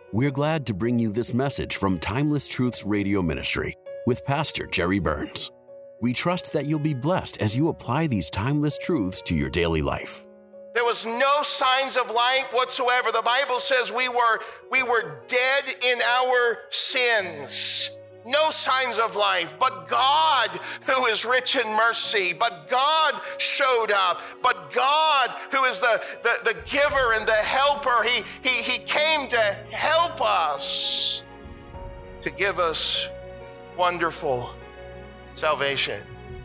We're glad to bring you this message from Timeless Truths Radio Ministry with Pastor Jerry Burns. We trust that you'll be blessed as you apply these timeless truths to your daily life. There was no signs of life whatsoever. The Bible says we were dead in our sins. No signs of life, but God, who is rich in mercy, but God showed up, but God, who is the giver and the helper, he came to help us, to give us wonderful salvation.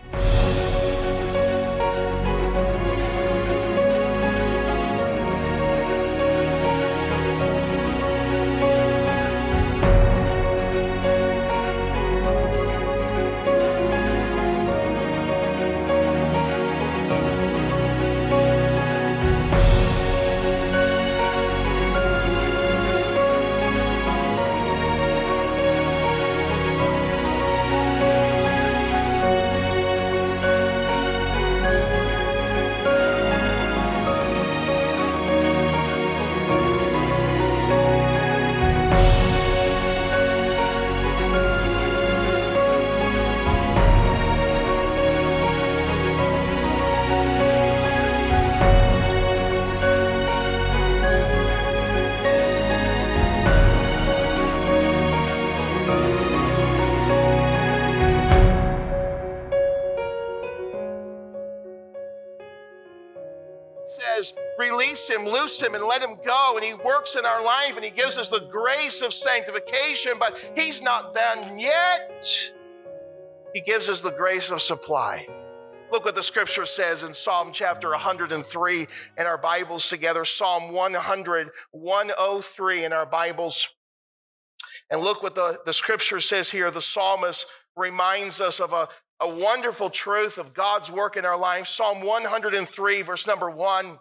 Says, release him, loose him, and let him go. And he works in our life, and he gives us the grace of sanctification, but he's not done yet. He gives us the grace of supply. Look what the scripture says in Psalm chapter 103 in our Bibles together, Psalm 103 in our Bibles. And look what the scripture says here. The psalmist reminds us of a wonderful truth of God's work in our life. Psalm 103, verse number 1.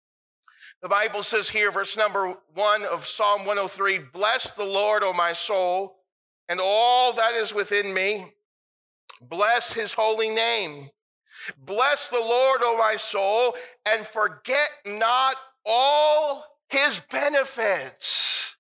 The Bible says here, verse number 1 of Psalm 103, bless the Lord, O my soul, and all that is within me. Bless his holy name. Bless the Lord, O my soul, and forget not all his benefits.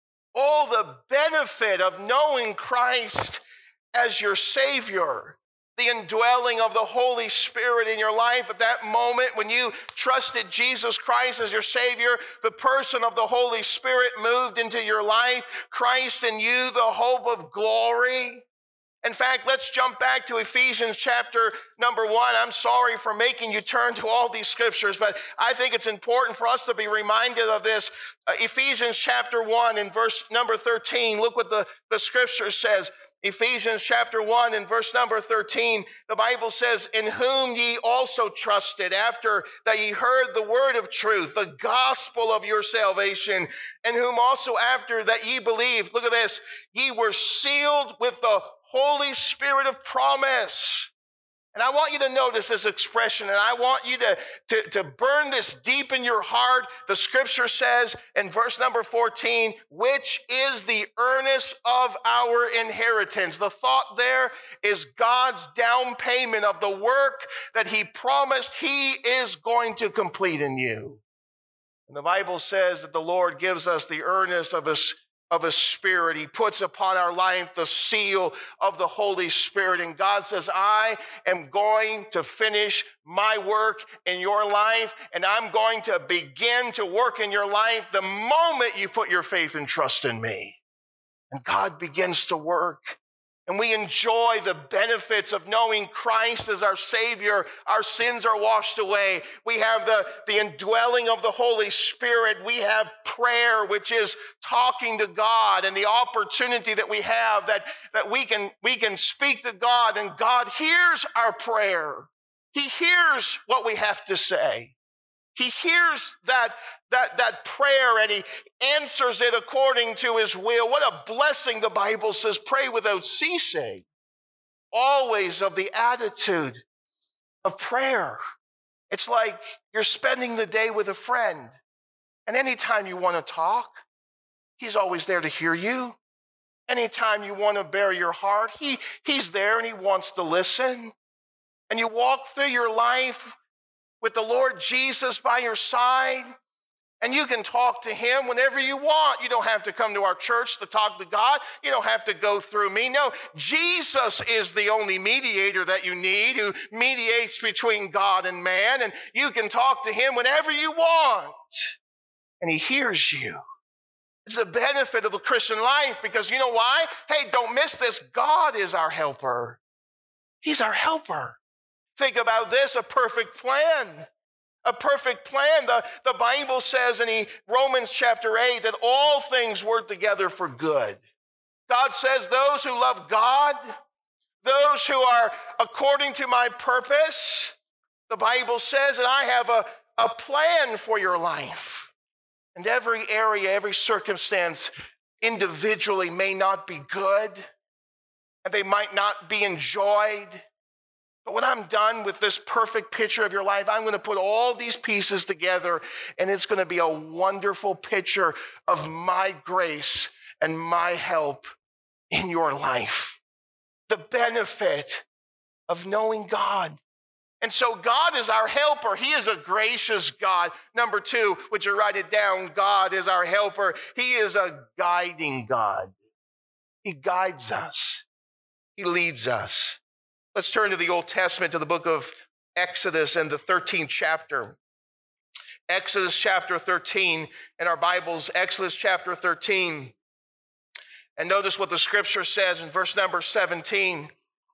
Oh, the benefit of knowing Christ as your Savior. The indwelling of the Holy Spirit in your life at that moment when you trusted Jesus Christ as your Savior, the person of the Holy Spirit moved into your life, Christ in you, the hope of glory. In fact, let's jump back to Ephesians chapter number 1. I'm sorry for making you turn to all these scriptures, but I think it's important for us to be reminded of this. Ephesians chapter 1 and verse number 13. Look what the scripture says. Ephesians chapter 1 and verse number 13, the Bible says, in whom ye also trusted after that ye heard the word of truth, the gospel of your salvation, and whom also after that ye believed, look at this, ye were sealed with the Holy Spirit of promise. And I want you to notice this expression, and I want you to burn this deep in your heart. The scripture says in verse number 14, which is the earnest of our inheritance. The thought there is God's down payment of the work that he promised he is going to complete in you. And the Bible says that the Lord gives us the earnest of his Spirit. He puts upon our life the seal of the Holy Spirit. And God says, I am going to finish my work in your life, and I'm going to begin to work in your life the moment you put your faith and trust in me. And God begins to work. And we enjoy the benefits of knowing Christ as our Savior. Our sins are washed away. We have the indwelling of the Holy Spirit. We have prayer, which is talking to God, and the opportunity that we have that we can speak to God, and God hears our prayer. He hears what we have to say. He hears that prayer, and he answers it according to his will. What a blessing. The Bible says, pray without ceasing. Always of the attitude of prayer. It's like you're spending the day with a friend. And anytime you want to talk, he's always there to hear you. Anytime you want to bare your heart, he's there and he wants to listen. And you walk through your life with the Lord Jesus by your side, And you can talk to him whenever you want. You don't have to come to our church to talk to God. You don't have to go through me. No, Jesus is the only mediator that you need, who mediates between God and man. And you can talk to him whenever you want. And he hears you. It's a benefit of the Christian life, because you know why? Hey, don't miss this. God is our helper. He's our helper. Think about this, a perfect plan. A perfect plan. The Bible says in Romans chapter 8 that all things work together for good. God says those who love God, those who are according to my purpose, the Bible says that I have a plan for your life. And every area, every circumstance individually may not be good, and they might not be enjoyed. But when I'm done with this perfect picture of your life, I'm going to put all these pieces together, and it's going to be a wonderful picture of my grace and my help in your life. The benefit of knowing God. And so God is our helper. He is a gracious God. Number 2, would you write it down? God is our helper. He is a guiding God. He guides us. He leads us. Let's turn to the Old Testament, to the book of Exodus and the 13th chapter. Exodus chapter 13 in our Bibles, Exodus chapter 13. And notice what the scripture says in verse number 17.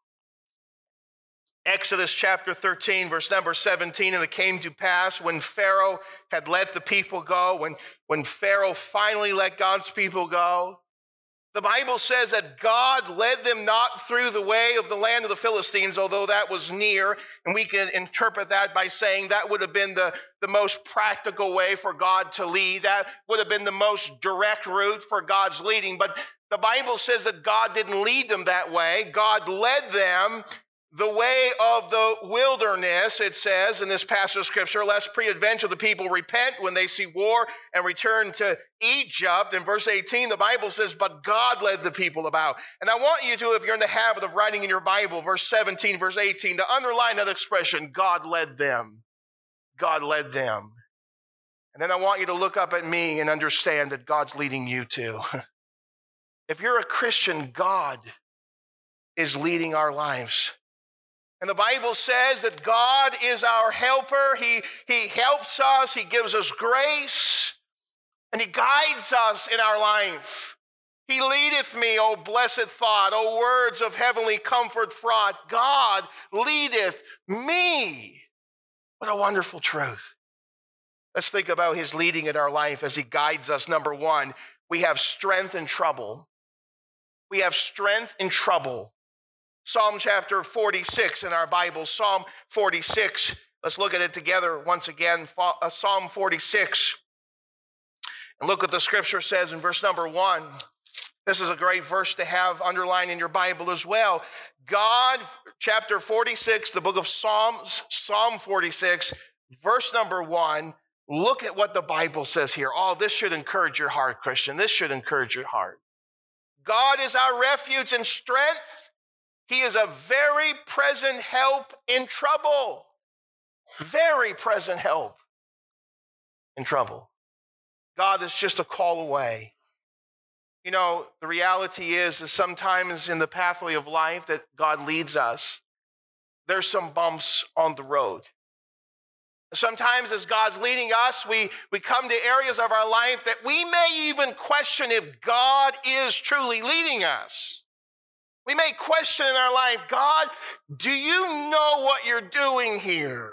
Exodus chapter 13, verse number 17, and it came to pass when Pharaoh had let the people go, when Pharaoh finally let God's people go, the Bible says that God led them not through the way of the land of the Philistines, although that was near. And we can interpret that by saying that would have been the most practical way for God to lead. That would have been the most direct route for God's leading. But the Bible says that God didn't lead them that way. God led them the way of the wilderness, it says in this passage of scripture, lest peradventure the people repent when they see war and return to Egypt. In verse 18, the Bible says, but God led the people about. And I want you to, if you're in the habit of writing in your Bible, verse 17, verse 18, to underline that expression, God led them. God led them. And then I want you to look up at me and understand that God's leading you too. If you're a Christian, God is leading our lives. And the Bible says that God is our helper. He helps us. He gives us grace. And he guides us in our life. He leadeth me, O blessed thought, O words of heavenly comfort fraught. God leadeth me. What a wonderful truth. Let's think about his leading in our life as he guides us. Number 1, we have strength in trouble. We have strength in trouble. Psalm chapter 46 in our Bible, Psalm 46. Let's look at it together once again. Psalm 46. And look what the scripture says in verse number 1. This is a great verse to have underlined in your Bible as well. God, chapter 46, the book of Psalms, Psalm 46, verse number 1. Look at what the Bible says here. Oh, this should encourage your heart, Christian. This should encourage your heart. God is our refuge and strength. He is a very present help in trouble. Very present help in trouble. God is just a call away. You know, the reality is sometimes in the pathway of life that God leads us, there's some bumps on the road. Sometimes as God's leading us, we come to areas of our life that we may even question if God is truly leading us. We may question in our life, God, do you know what you're doing here?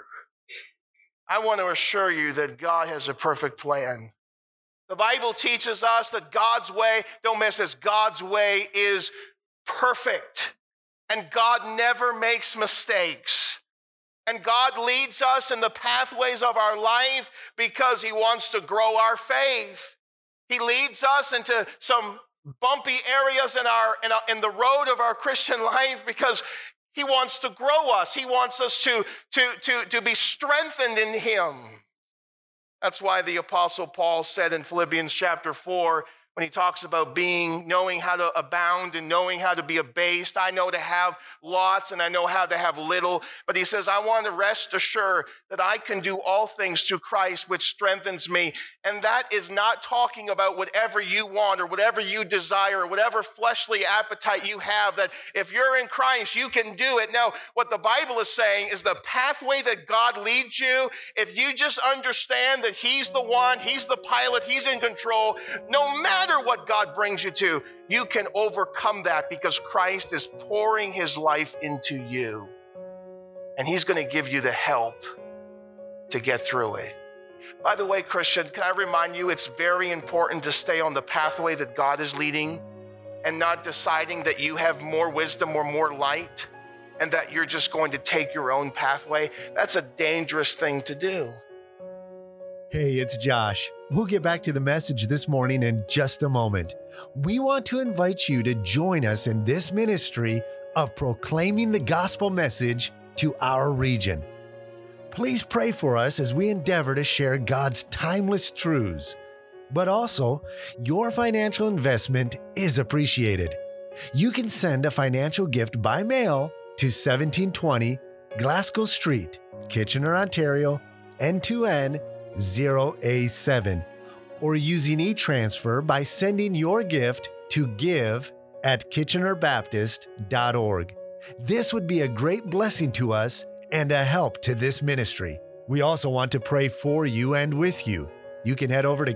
I want to assure you that God has a perfect plan. The Bible teaches us that God's way, don't miss this, God's way is perfect. And God never makes mistakes. And God leads us in the pathways of our life because he wants to grow our faith. He leads us into some bumpy areas in the road of our Christian life because he wants to grow us. He wants us to be strengthened in him. That's why the Apostle Paul said in Philippians chapter 4, when he talks about knowing how to abound and knowing how to be abased. I know to have lots and I know how to have little. But he says, I want to rest assured that I can do all things through Christ, which strengthens me. And that is not talking about whatever you want or whatever you desire or whatever fleshly appetite you have, that if you're in Christ, you can do it. Now, what the Bible is saying is the pathway that God leads you, if you just understand that he's the one, he's the pilot, he's in control, no matter what God brings you to, you can overcome that because Christ is pouring his life into you. And he's going to give you the help to get through it. By the way, Christian, can I remind you, it's very important to stay on the pathway that God is leading and not deciding that you have more wisdom or more light and that you're just going to take your own pathway. That's a dangerous thing to do. Hey, it's Josh. We'll get back to the message this morning in just a moment. We want to invite you to join us in this ministry of proclaiming the gospel message to our region. Please pray for us as we endeavor to share God's timeless truths. But also, your financial investment is appreciated. You can send a financial gift by mail to 1720 Glasgow Street, Kitchener, Ontario, N2N 0A7, or using e-transfer by sending your gift to give@kitchenerbaptist.org. This would be a great blessing to us and a help to this ministry. We also want to pray for you and with you. You can head over to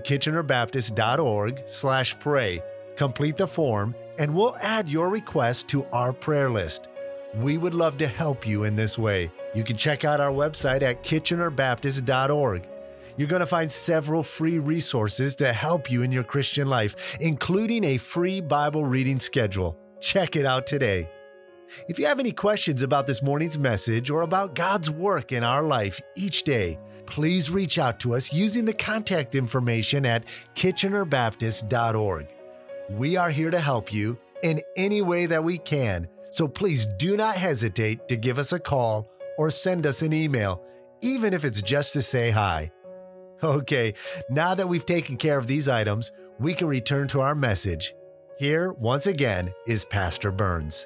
kitchenerbaptist.org/pray, complete the form, and we'll add your request to our prayer list. We would love to help you in this way. You can check out our website at kitchenerbaptist.org. You're going to find several free resources to help you in your Christian life, including a free Bible reading schedule. Check it out today. If you have any questions about this morning's message or about God's work in our life each day, please reach out to us using the contact information at kitchenerbaptist.org. We are here to help you in any way that we can, so please do not hesitate to give us a call or send us an email, even if it's just to say hi. Okay, now that we've taken care of these items, we can return to our message. Here, once again, is Pastor Burns.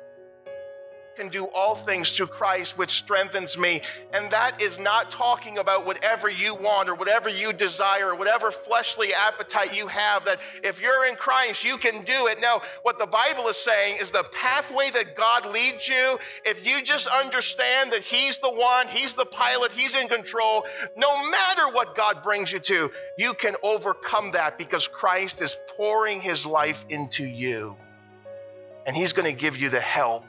Can do all things through Christ, which strengthens me. And that is not talking about whatever you want or whatever you desire or whatever fleshly appetite you have, that if you're in Christ, you can do it. Now, what the Bible is saying is the pathway that God leads you, if you just understand that he's the one, he's the pilot, he's in control, no matter what God brings you to, you can overcome that because Christ is pouring his life into you. And he's going to give you the help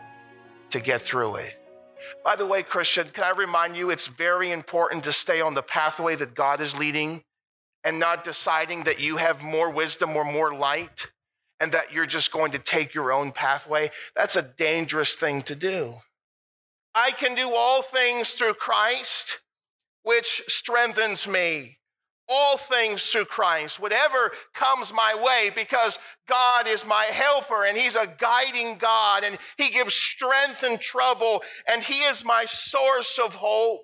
to get through it. By the way, Christian, can I remind you, it's very important to stay on the pathway that God is leading and not deciding that you have more wisdom or more light and that you're just going to take your own pathway. That's a dangerous thing to do. I can do all things through Christ, which strengthens me. All things through Christ, whatever comes my way, because God is my helper and he's a guiding God and he gives strength in trouble and he is my source of hope.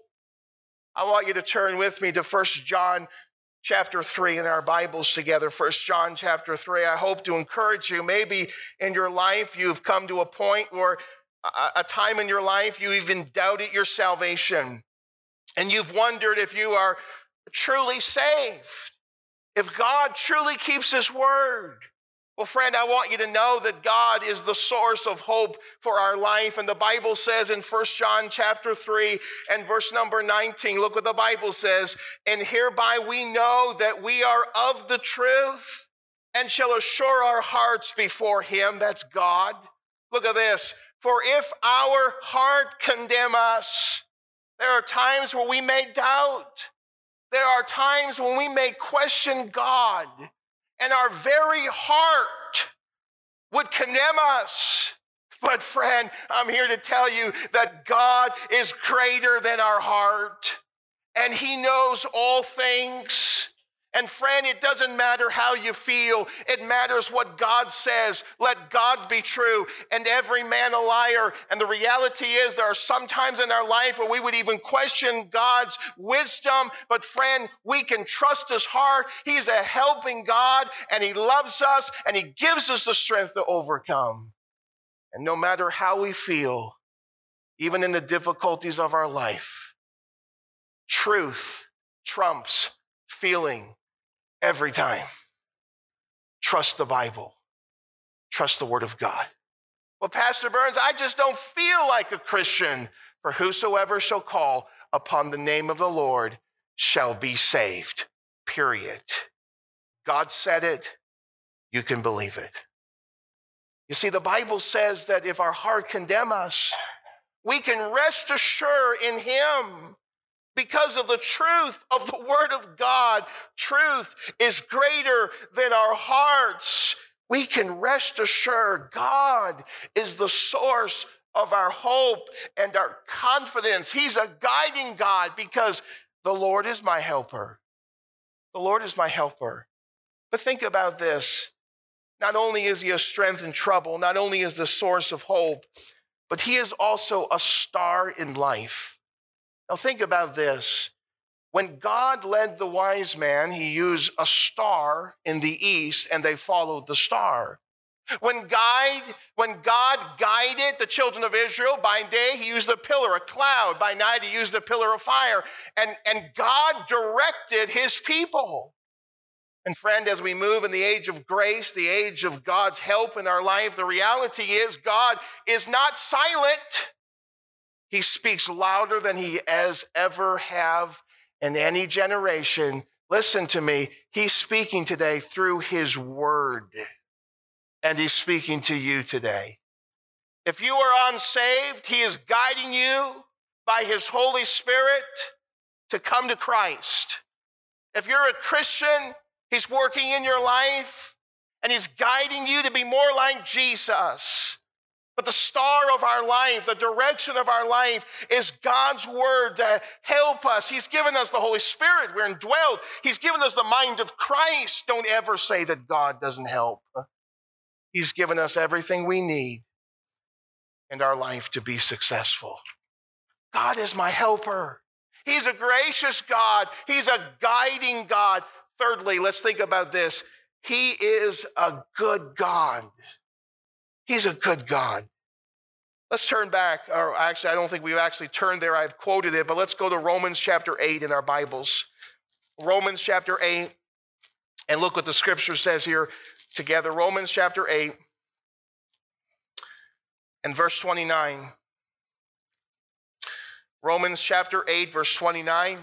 I want you to turn with me to 1 John chapter 3 in our Bibles together. 1 John chapter 3. I hope to encourage you. Maybe in your life you've come to a point where a time in your life you even doubted your salvation and you've wondered if you are truly saved, if God truly keeps his word. Well, friend, I want you to know that God is the source of hope for our life. And the Bible says in 1 John chapter 3 and verse number 19, look what the Bible says, and hereby we know that we are of the truth and shall assure our hearts before him, that's God. Look at this, for if our heart condemn us, there are times where we may doubt. There are times when we may question God and our very heart would condemn us. But friend, I'm here to tell you that God is greater than our heart and he knows all things. And friend, it doesn't matter how you feel. It matters what God says. Let God be true and every man a liar. And the reality is there are some times in our life where we would even question God's wisdom. But friend, we can trust his heart. He's a helping God and he loves us and he gives us the strength to overcome. And no matter how we feel, even in the difficulties of our life, truth trumps feeling every time. Trust the Bible. Trust the Word of God. Well, Pastor Burns, I just don't feel like a Christian. For whosoever shall call upon the name of the Lord shall be saved. Period. God said it. You can believe it. You see, the Bible says that if our heart condemn us, we can rest assured in him. Because of the truth of the Word of God, truth is greater than our hearts. We can rest assured God is the source of our hope and our confidence. He's a guiding God because the Lord is my helper. The Lord is my helper. But think about this. Not only is he a strength in trouble, not only is the source of hope, but he is also a star in life. Now think about this. When God led the wise man, he used a star in the east and they followed the star. When God guided the children of Israel, by day he used a pillar, a cloud. By night he used a pillar of fire. And God directed his people. And friend, as we move in the age of grace, the age of God's help in our life, the reality is God is not silent. He speaks louder than he has ever have in any generation. Listen to me. He's speaking today through his word. And he's speaking to you today. If you are unsaved, he is guiding you by his Holy Spirit to come to Christ. If you're a Christian, he's working in your life and he's guiding you to be more like Jesus. But the star of our life, the direction of our life is God's word to help us. He's given us the Holy Spirit. We're indwelled. He's given us the mind of Christ. Don't ever say that God doesn't help. He's given us everything we need in our life to be successful. God is my helper. He's a gracious God. He's a guiding God. Thirdly, let's think about this. He is a good God. He's a good God. Let's turn back, or actually, I don't think we've actually turned there. I've quoted it, but let's go to Romans chapter 8 in our Bibles. Romans chapter 8, and look what the scripture says here together. Romans chapter 8 and verse 29. Romans chapter 8, verse 29.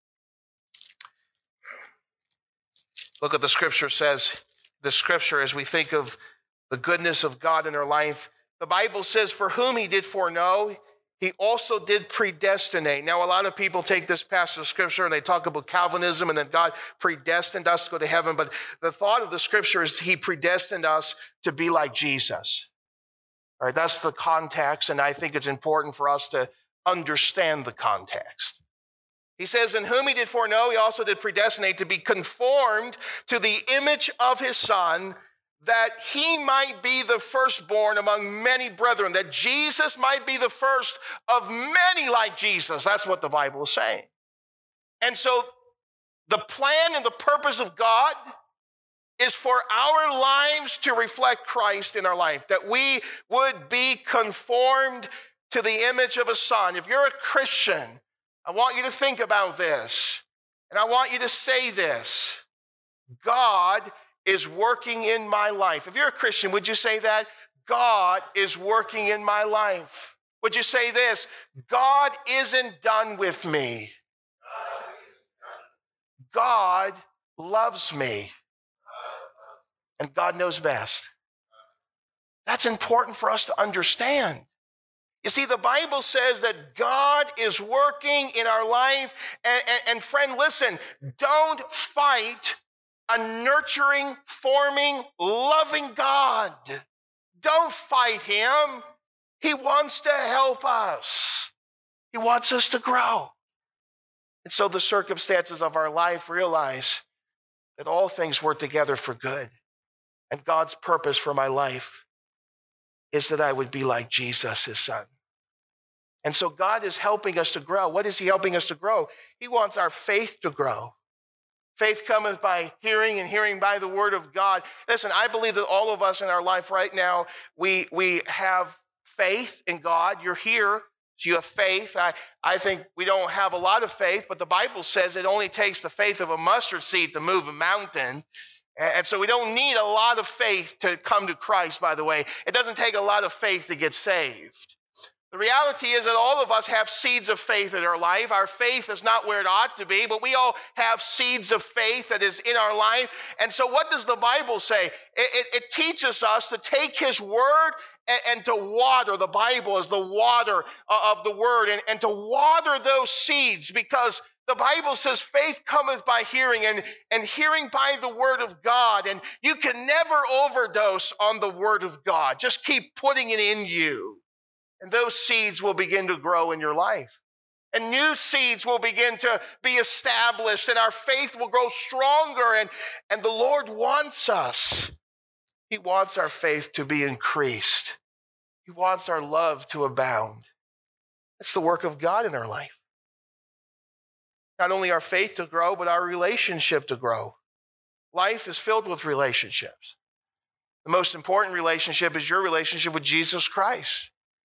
Look what the scripture says. The scripture, as we think of the goodness of God in our life, the Bible says, for whom he did foreknow, he also did predestinate. Now, a lot of people take this passage of scripture and they talk about Calvinism and that God predestined us to go to heaven. But the thought of the scripture is he predestined us to be like Jesus. All right, that's the context, and I think it's important for us to understand the context. He says, in whom he did foreknow, he also did predestinate to be conformed to the image of his Son, that he might be the firstborn among many brethren, that Jesus might be the first of many like Jesus. That's what the Bible is saying. And so the plan and the purpose of God is for our lives to reflect Christ in our life, that we would be conformed to the image of a Son. If you're a Christian, I want you to think about this, and I want you to say this. God is working in my life. If you're a Christian, would you say that? God is working in my life. Would you say this? God isn't done with me. God loves me. And God knows best. That's important for us to understand. You see, the Bible says that God is working in our life. And friend, listen, don't fight a nurturing, forming, loving God. Don't fight him. He wants to help us. He wants us to grow. And so the circumstances of our life, realize that all things work together for good. And God's purpose for my life is that I would be like Jesus, his son. And so God is helping us to grow. What is he helping us to grow? He wants our faith to grow. Faith cometh by hearing, and hearing by the word of God. Listen, I believe that all of us in our life right now, we have faith in God. You're here, so you have faith. I think we don't have a lot of faith, but the Bible says it only takes the faith of a mustard seed to move a mountain. And so we don't need a lot of faith to come to Christ, by the way. It doesn't take a lot of faith to get saved. The reality is that all of us have seeds of faith in our life. Our faith is not where it ought to be, but we all have seeds of faith that is in our life. And so what does the Bible say? It teaches us to take his word and to water. The Bible is the water of the word, and to water those seeds, because the Bible says faith cometh by hearing, and hearing by the word of God. And you can never overdose on the word of God. Just keep putting it in you. And those seeds will begin to grow in your life. And new seeds will begin to be established, and our faith will grow stronger. And the Lord wants us. He wants our faith to be increased. He wants our love to abound. That's the work of God in our life. Not only our faith to grow, but our relationship to grow. Life is filled with relationships. The most important relationship is your relationship with Jesus Christ.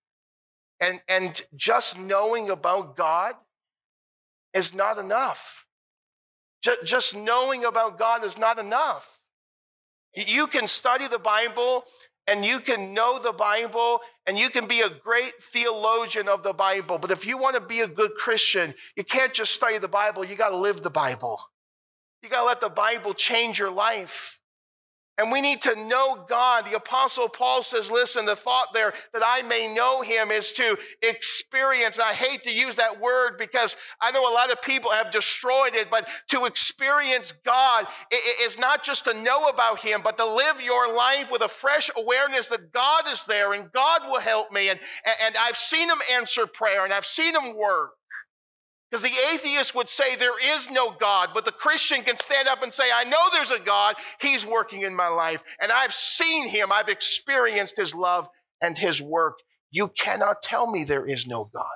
And just knowing about God is not enough. Just knowing about God is not enough. You can study the Bible, and you can know the Bible, and you can be a great theologian of the Bible. But if you want to be a good Christian, you can't just study the Bible. You got to live the Bible. You got to let the Bible change your life. And we need to know God. The Apostle Paul says, listen, the thought there that I may know him is to experience. And I hate to use that word because I know a lot of people have destroyed it, but to experience God is not just to know about him, but to live your life with a fresh awareness that God is there and God will help me. And I've seen him answer prayer, and I've seen him work. Because the atheist would say there is no God, but the Christian can stand up and say, I know there's a God. He's working in my life, and I've seen him. I've experienced his love and his work. You cannot tell me there is no God.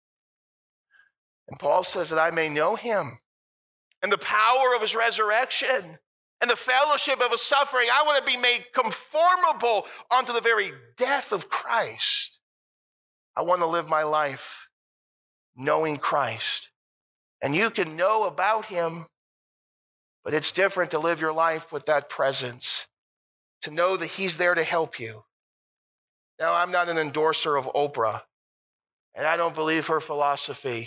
And Paul says that I may know him and the power of his resurrection and the fellowship of his suffering. I want to be made conformable unto the very death of Christ. I want to live my life knowing Christ. And you can know about him, but it's different to live your life with that presence, to know that he's there to help you. Now, I'm not an endorser of Oprah, and I don't believe her philosophy.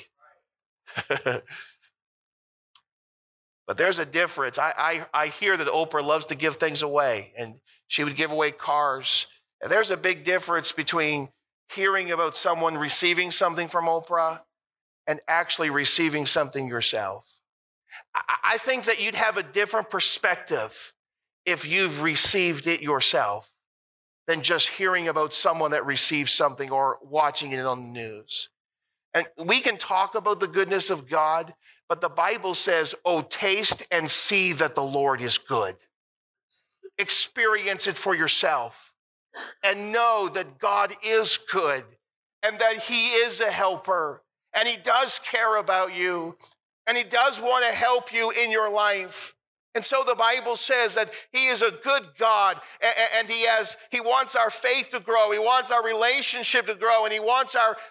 But there's a difference. I hear that Oprah loves to give things away, and she would give away cars. And there's a big difference between hearing about someone receiving something from Oprah and actually receiving something yourself. I think that you'd have a different perspective if you've received it yourself than just hearing about someone that received something or watching it on the news. And we can talk about the goodness of God, but the Bible says, oh, taste and see that the Lord is good. Experience it for yourself and know that God is good and that he is a helper. And he does care about you, and he does want to help you in your life. And so the Bible says that he is a good God, and he wants our faith to grow. He wants our relationship to grow, and he wants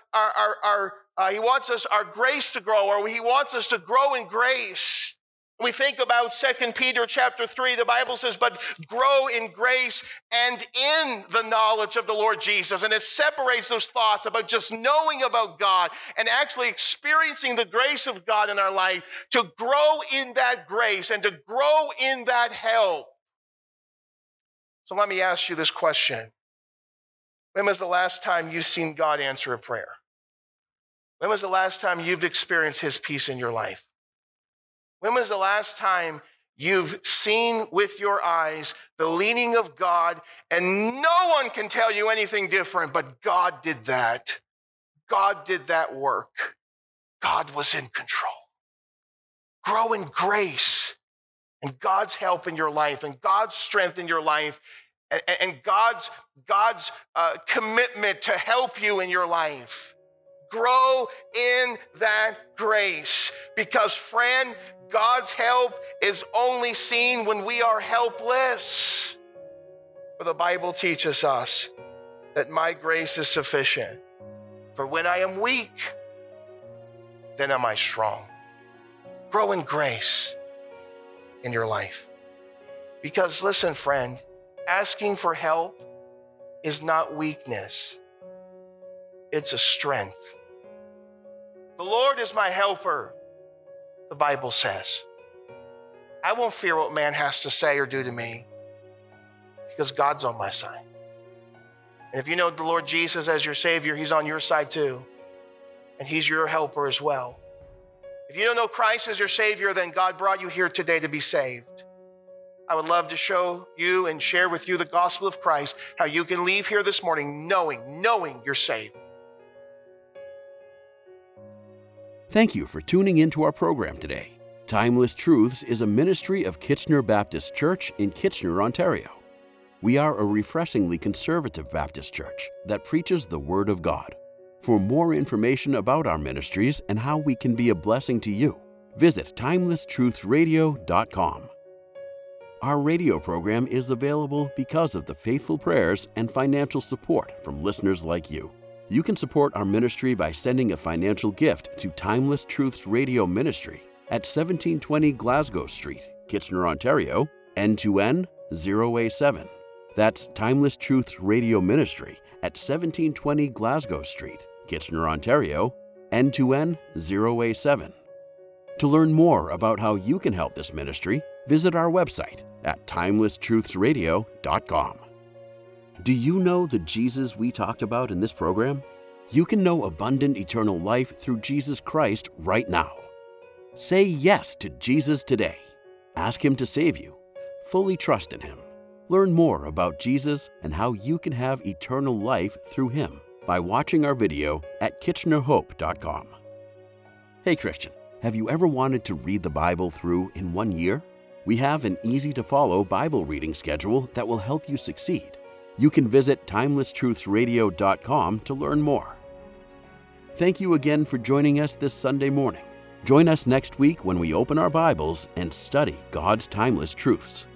our grace to grow, or he wants us to grow in grace. We think about 2 Peter chapter 3, the Bible says, but grow in grace and in the knowledge of the Lord Jesus. And it separates those thoughts about just knowing about God and actually experiencing the grace of God in our life, to grow in that grace and to grow in that help. So let me ask you this question. When was the last time you've seen God answer a prayer? When was the last time you've experienced his peace in your life? When was the last time you've seen with your eyes the leading of God, and no one can tell you anything different, but God did that. God did that work. God was in control. Grow in grace and God's help in your life and God's strength in your life and God's commitment to help you in your life. Grow in that grace because, friend, God's help is only seen when we are helpless. For the Bible teaches us that my grace is sufficient. For when I am weak, then am I strong. Grow in grace in your life. Because listen, friend, asking for help is not weakness. It's a strength. The Lord is my helper, the Bible says. I won't fear what man has to say or do to me because God's on my side. And if you know the Lord Jesus as your Savior, He's on your side too. And He's your helper as well. If you don't know Christ as your Savior, then God brought you here today to be saved. I would love to show you and share with you the gospel of Christ, how you can leave here this morning knowing you're saved. Thank you for tuning into our program today. Timeless Truths is a ministry of Kitchener Baptist Church in Kitchener, Ontario. We are a refreshingly conservative Baptist church that preaches the Word of God. For more information about our ministries and how we can be a blessing to you, visit timelesstruthsradio.com. Our radio program is available because of the faithful prayers and financial support from listeners like you. You can support our ministry by sending a financial gift to Timeless Truths Radio Ministry at 1720 Glasgow Street, Kitchener, Ontario, N2N 0A7. That's Timeless Truths Radio Ministry at 1720 Glasgow Street, Kitchener, Ontario, N2N 0A7. To learn more about how you can help this ministry, visit our website at timelesstruthsradio.com. Do you know the Jesus we talked about in this program? You can know abundant eternal life through Jesus Christ right now. Say yes to Jesus today. Ask Him to save you. Fully trust in Him. Learn more about Jesus and how you can have eternal life through Him by watching our video at kitchenerhope.com. Hey Christian, have you ever wanted to read the Bible through in 1 year? We have an easy-to-follow Bible reading schedule that will help you succeed. You can visit timelesstruthsradio.com to learn more. Thank you again for joining us this Sunday morning. Join us next week when we open our Bibles and study God's timeless truths.